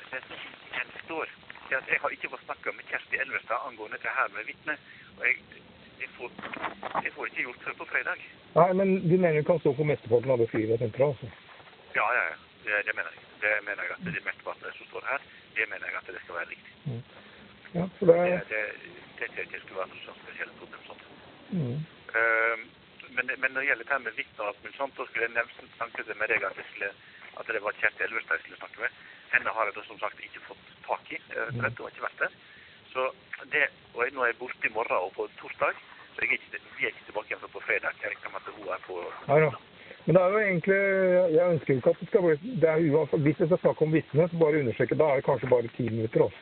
Det som igjen står, er at jeg har ikke fått snakket med Kjersti Elvestad angående det her med vitne, og jeg får ikke gjort det på fredag. Nei, men du mener du kan stå for mesteparten av det flyet jeg tenker, altså? Ja, det mener jeg. Det mener jeg at det mesteparten som står her, det mener jeg at det skal være riktig. Mm. Ja, for det... Det tror jeg ikke skulle være noe sånn spesielt problem sånt. Mm. Men når det gjelder det her med vitne og alt mulig sånt, så skulle jeg nevnt snakket med deg at det var Kjersti Elvestad jeg skulle snakke med. Henne har jeg da som sagt ikke fått tak i, for det har ikke vært der. Så det, og nå er jeg borte i morgen og på torsdag, så vi er ikke tilbake igjen på fredag. Jeg regner med at hun er på... Nei da. Men det er jo egentlig, jeg ønsker ikke at det skal bli, det er uansett, hvis jeg skal snakke om vitne, så bare undersøke, da er det kanskje bare 10 minutter også.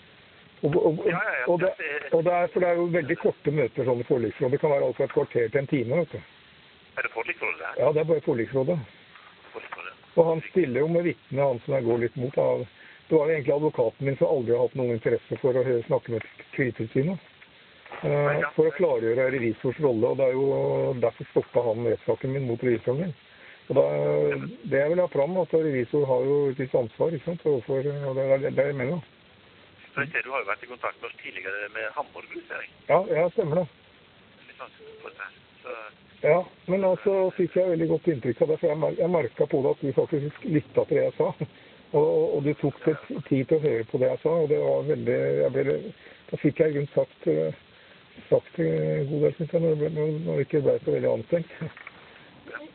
Og det er jo veldig korte møter sånn i forliksrådet. Det kan være alt fra et kvarter til en time, vet du. Er det forliksrådet det her? Ja, det er bare forliksrådet. Og han stiller jo med vitne, han som jeg går litt mot. Det var jo egentlig advokaten min som aldri har hatt noen interesse for å snakke med Kredittilsynet. For å klargjøre revisors rolle, og det er jo derfor stoppet han rettssaken min mot revisoren min. Og det jeg vil ha fram, at revisor har jo et visst ansvar, ikke sant, og det er jeg mener. Så du har jo vært i kontakt med oss tidligere med Hamburg, ser jeg. Ja, stemmer det. Litt sånn for det her. Så... Ja, men altså fikk jeg veldig godt inntrykk av det, for jeg merket på det at du faktisk lyttet til det jeg sa. Og du tok det tid til å høre på det jeg sa, og det var veldig, da fikk jeg rundt sagt god del, synes jeg, når det ikke ble så veldig anstrengt. Ja,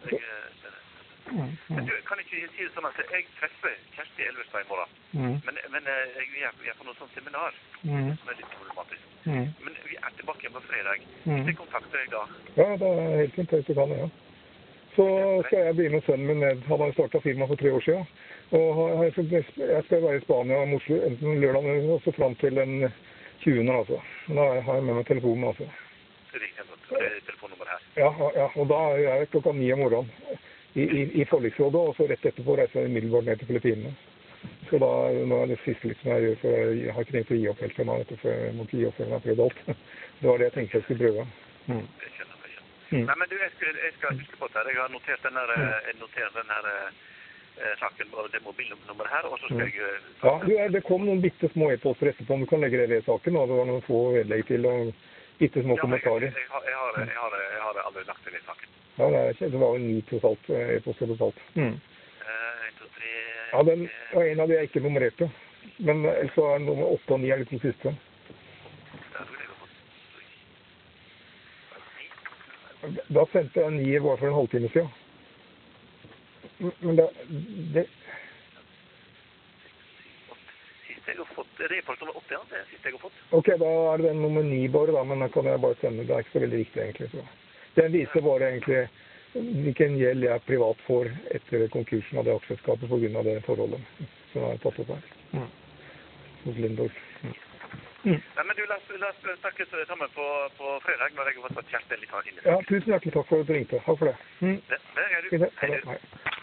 men du, kan ikke si det sånn at jeg treffer Kjersti Elvestad i morgen, men vi er på noe sånt seminar, som er litt problematisk. Men vi er tilbake igjen på fredag. Det kontakter jeg da. Ja, det er helt fint, hvis du kan, ja. Så skal jeg begynne med sønnen min ned. Han har startet firma for 3 år siden. Og jeg skal være i Spania og Oslo, enten lørdag eller også frem til den 20. altså. Da har jeg med meg telefonen, altså. Det er riktig, det er telefonnummer her. Ja, og da er jeg klokka 9 om morgenen i forliksrådet, og så rett etterpå reiser jeg umiddelbart ned til Filippinene. Så da nå er det siste liksom jeg gjør, for jeg har ikke tenkt å gi opp helt til meg, for jeg må ikke gi opp før jeg har prøvd alt. Det var det jeg tenkte jeg skulle prøve. Det kjenner jeg. Nei, men du, jeg skal huske på det her. Jeg har notert den her saken på det mobilnummeret her, og så skal jeg... Ja, det kom noen bitte små e-poster etterpå, om du kan legge det ved saken, og det var noen få vedlegg til, og bitte små kommentarer. Jeg har aldri lagt det ved saken. Ja, det var jo 9 totalt, e-poster totalt. 1, 2, 3... Ja, det var en av de jeg ikke nummererte, men så er nummer 8 og 9 er litt den siste. Da sendte jeg 9 bare for en halvtime siden. Men det... Siste jeg har fått, det er e-post nummer 8, ja, det er siste jeg har fått. Ok, da er det den nummer 9 bare da, men da kan jeg bare sende, det er ikke så veldig viktig egentlig, så. Den viser bare egentlig hvilken gjeld jeg privat får etter konkursen av det aksjeskapet på grunn av det forholdet som jeg har tatt opp her. Hos Lindorf. Nei, men du, la oss snakke sammen på fredag når jeg har fått Kjersti litt inn i. Ja, tusen hjertelig takk for at du ringte. Takk for det. Det er du. Hei du.